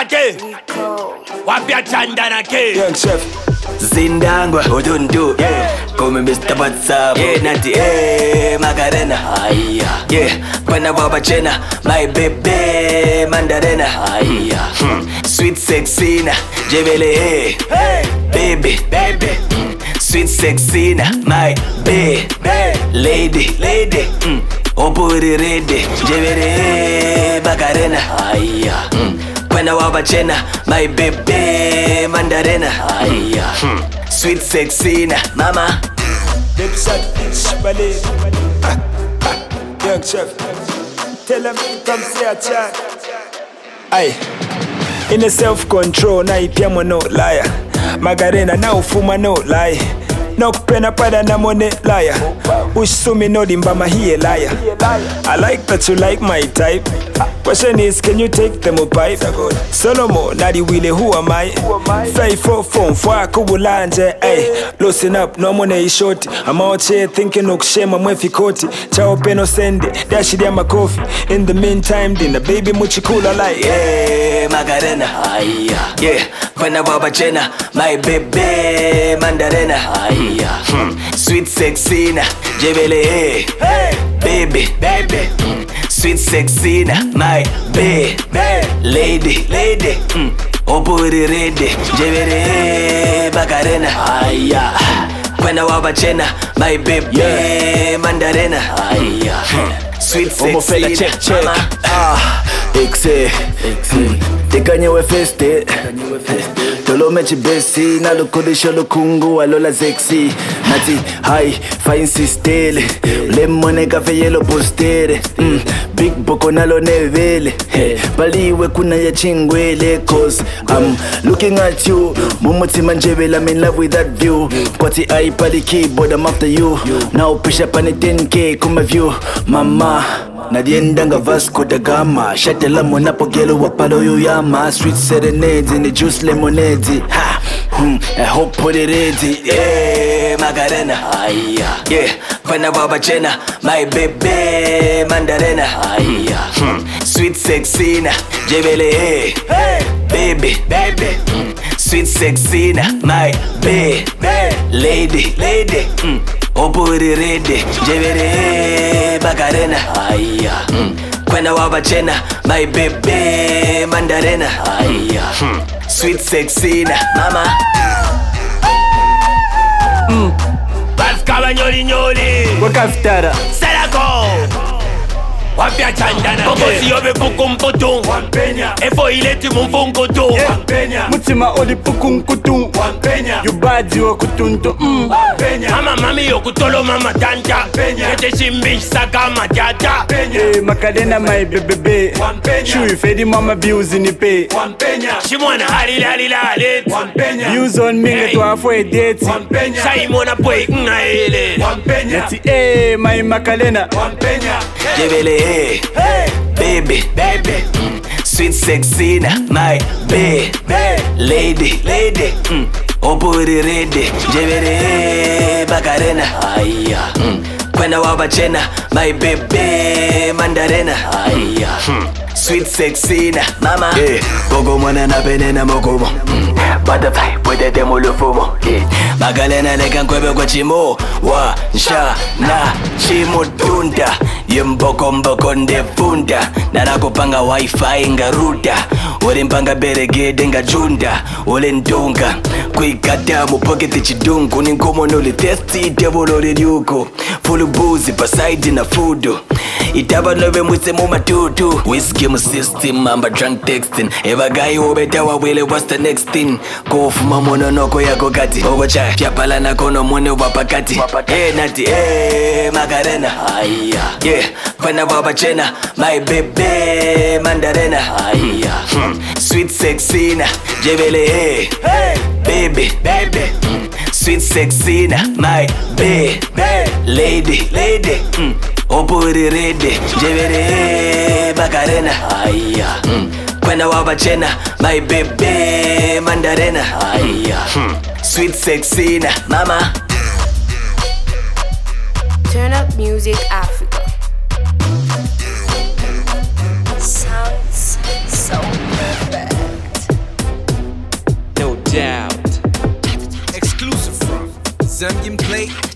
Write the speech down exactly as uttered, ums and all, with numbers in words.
ke wapya chandana ke Young Chef Zindangwa udundu yeah. Come Mister WhatsApp yeah, Nati eh Macarena Aya yeah. Pana baba chena my baby Mandarena Aya hmm. Sweet sexina Jebele hey. hey Baby baby mm. Sweet sexina my baby Lady lady mm. Opuri ready Jebele hey Macarena Aya mm. Pana baba chena my baby Mandarena Aya hmm. Sweet sexina mama Big shot fish ballet Young Chef Tell him come see a chat Aye In a self-control na ipiamo no liar Magarena na ufuma no lie Nokupenda pada na mone liar Usumi no dimbama hiye liar I like that you like my type Question is, can you take them a pipe? Solomo, nadi wile, who am I? Fly for phone, for a kubulanje, ay. Loosen up, no money is short. I'm out here thinking, look, shame, I'm with koti. Chao peno send it, dash it my coffee. In the meantime, then the baby muchikula like, yeah, Macarena, aya, yeah. Pana baba chena, my baby, Mandarena, aya. Hmm. Sweet sexina, jebele, hey, hey, baby, baby. Mm. Sweet sexina, my baby, lady, lady, mm. Opuri ready, jebere, Macarena, aya. Pana waba chena, my baby, yeah. Mandarena, aya. Sweet sexina, check, check. Ah, exe, exe. Tekanye we feste, tolo mechi besi, na lukodisho lukungu alola sexy. Nati high, fine sistele, lemone cafe yellow postere. Mm. Big boko nalo nevele, hey. Baliwe kuna ya chingwele. Cause I'm looking at you, mumuti manjebele, I'm in love with that view. Kwati I pali keyboard, I'm after you. Now push up on the ten K, come view, mama. Nadiendanga Vasco da Gama, shatela monapogelo wapalo yuyama. Sweet serenades in the juice lemonade. Ha, hmm, I hope put it ready. Yeah, Macarena, aya, yeah. Pana baba chena, my baby, Mandarena, aya. Hmm. Sweet sexina, jebele, hey, hey, baby, baby. Mm. Sweet sexina, my baby, lady, lady. Mm. Opuri ready, jebere, Macarena, aya. Mm. Pana waba chena, my baby, Mandarena, aya. Mm. Sweet sexina, mama. Mm. Baskaba nyoli nyoli Wakafutara Salako Wapya chandana Bokosi yobe pukumputu Wampenya Efo ileti mumfunkutu Wampenya Mutima oli pukunkutu Wampenya Yubadi wa kutuntu mm. Wampenya Mama mami yokutolo mama tanta Wampenya Kete shimbish saka matata Hey, Macarena my bebebe Wampenya Shui fedi mama views in the pay Wampenya Shimwana halila halila halit Wampenya Views on me ngetu hafo e date Wampenya Shaimona boy nga ele Wampenya Neti eh my Macarena Wampenya Jebele hey, hey, baby, baby. Mm. Sweet sexina, my baby, lady, lady. Mm. Opuri ready, jebere, Macarena, aya. Mm. Pana waba chena, my baby, Mandarena, aya. Mm. Sweet sexina, mama. Yeah, gogo mwana na penena mokomo. Mm. Butterfly, pwede demo lufumo. Yeah. Magalena leka nkwebe kwa chimo. Wa, nsha, na, chimo tunda. Yemboko mboko ndefunda. Nara kupanga wifi nga ruta. Ule mpanga beregede nga junda. Ule ndunga kuikata mu pocket chidungu. Ninkomo nuli testi tebolo liuko. Full boozy pasaidi na fudu. Itaba nove mwise mu matutu. Whiskey mu system amba drunk texting. Eva guy obeta wawele what's the next thing. Kofuma mono noko yako kati. Ogocha pyapala na kono mwone wapakati. Hey nati hey Macarena, aya. Yeah, pana baba chena, my baby, Mandarena, aya. Hmm. Sweet sexina, jebele hey, hey, baby, baby. Mm. Sweet sexina, my baby, lady, lady. Mm. Opuri ready, jebere, Macarena, aya. Mm. Pana waba chena, my baby, Mandarena, aya. Hmm. Sweet sexina, mama. Turn Up Music Africa. Sounds so perfect. Zambien plate.